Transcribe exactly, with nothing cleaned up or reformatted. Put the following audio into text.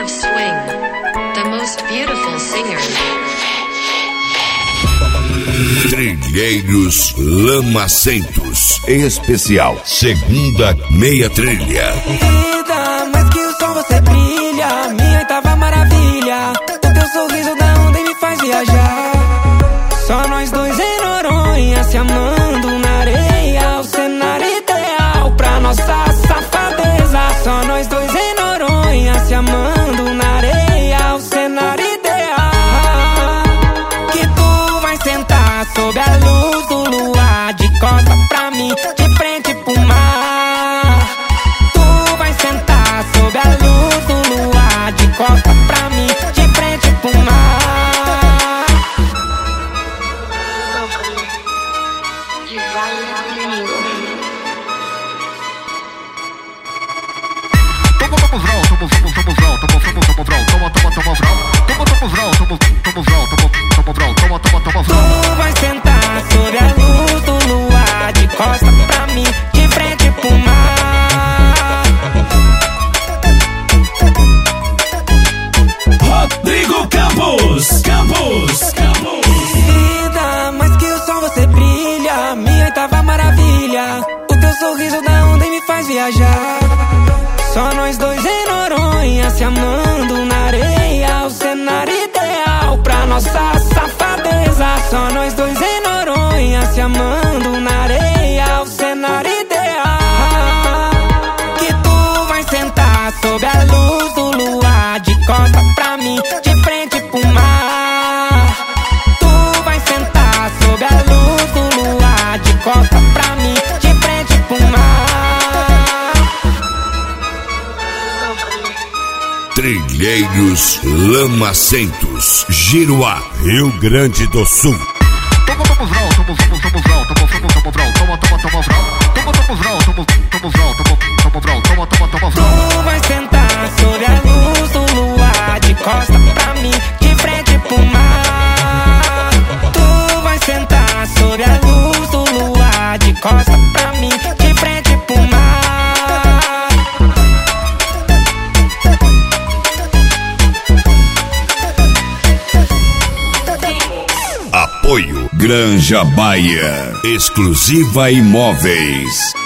of swing, the most beautiful singer. Trilheiros Lamacentos, em especial, segunda meia trilha. Vida, mais que o sol você brilha, minha oitava maravilha. O teu sorriso da onda e me faz viajar. Só nós dois em Noronha, se amando na areia. O cenário ideal pra nossa safadeza. Só nós dois em Noronha, se amando na areia. O cenário ideal que tu vai sentar sob a luz do luar, de costa pra mim, de frente pro mar. Tu vai sentar sob a luz do luar, de costa pra mim, de frente pro mar. Tu vai sentar sob a luz do luar, de costa pra mim, de frente pro mar. Rodrigo Campos, Campos, Campos. Vida, mais que o sol você brilha, minha oitava maravilha. O teu sorriso da onda e me faz viajar. Só nós dois em Noronha, se amando na areia. O cenário ideal pra nossa safadeza. Só nós dois em Noronha, se amando na areia. O cenário ideal que tu vai sentar sob a luz do luar, de costa pra mim, de frente pro mar. Tu vai sentar sob a luz do luar, de costa pra mim, de frente pro mar. Trilheiros Lamacentos, Giruá, Rio Grande do Sul. Tu vai sentar sob a luz do luar, de costa pra mim, de frente pro mar. Tu vai sentar sob a luz do luar, de costa pra mim, de frente pro mar. Apoio Granja Baia, Exclusiva Imóveis.